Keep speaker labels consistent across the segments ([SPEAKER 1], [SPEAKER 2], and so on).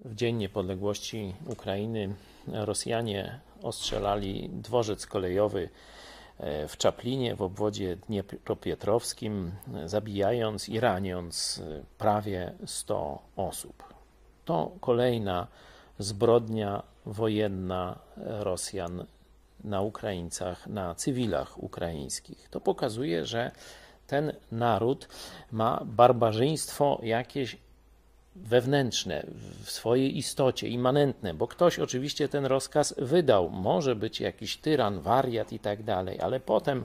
[SPEAKER 1] W Dzień Niepodległości Ukrainy Rosjanie ostrzelali dworzec kolejowy w Czaplinie w obwodzie dniepropietrowskim, zabijając i raniąc prawie 100 osób. To kolejna zbrodnia wojenna Rosjan na Ukraińcach, na cywilach ukraińskich. To pokazuje, że ten naród ma barbarzyństwo jakieś wewnętrzne, w swojej istocie, immanentne, bo ktoś oczywiście ten rozkaz wydał, może być jakiś tyran, wariat i tak dalej, ale potem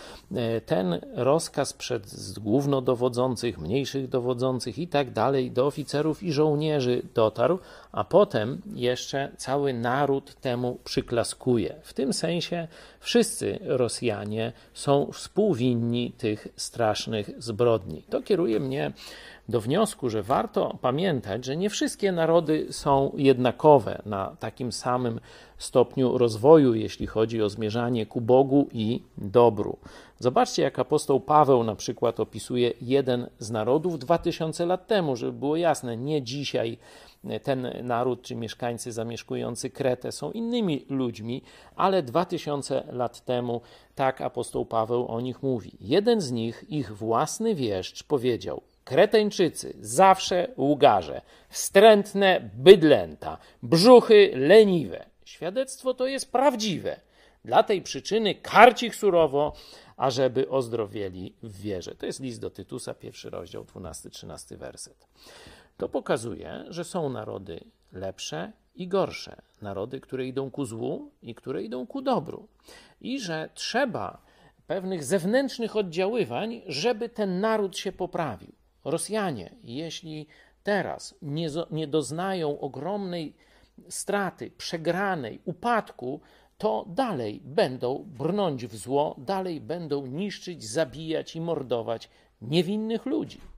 [SPEAKER 1] ten rozkaz przez głównodowodzących, mniejszych dowodzących i tak dalej do oficerów i żołnierzy dotarł, a potem jeszcze cały naród temu przyklaskuje. W tym sensie wszyscy Rosjanie są współwinni tych strasznych zbrodni. To kieruje mnie do wniosku, że warto pamiętać, że nie wszystkie narody są jednakowe na takim samym stopniu rozwoju, jeśli chodzi o zmierzanie ku Bogu i dobru. Zobaczcie, jak apostoł Paweł na przykład opisuje jeden z narodów 2000 lat temu, żeby było jasne, nie dzisiaj ten naród czy mieszkańcy zamieszkujący Kretę są innymi ludźmi, ale 2000 lat temu tak apostoł Paweł o nich mówi. Jeden z nich, ich własny wieszcz, powiedział: Kreteńczycy, zawsze łgarze, wstrętne bydlęta, brzuchy leniwe. Świadectwo to jest prawdziwe. Dla tej przyczyny karć ich surowo, ażeby ozdrowieli w wierze. To jest list do Tytusa, 1 rozdział, 12-13 werset. To pokazuje, że są narody lepsze i gorsze. Narody, które idą ku złu i które idą ku dobru. I że trzeba pewnych zewnętrznych oddziaływań, żeby ten naród się poprawił. Rosjanie, jeśli teraz nie doznają ogromnej straty, przegranej, upadku, to dalej będą brnąć w zło, dalej będą niszczyć, zabijać i mordować niewinnych ludzi.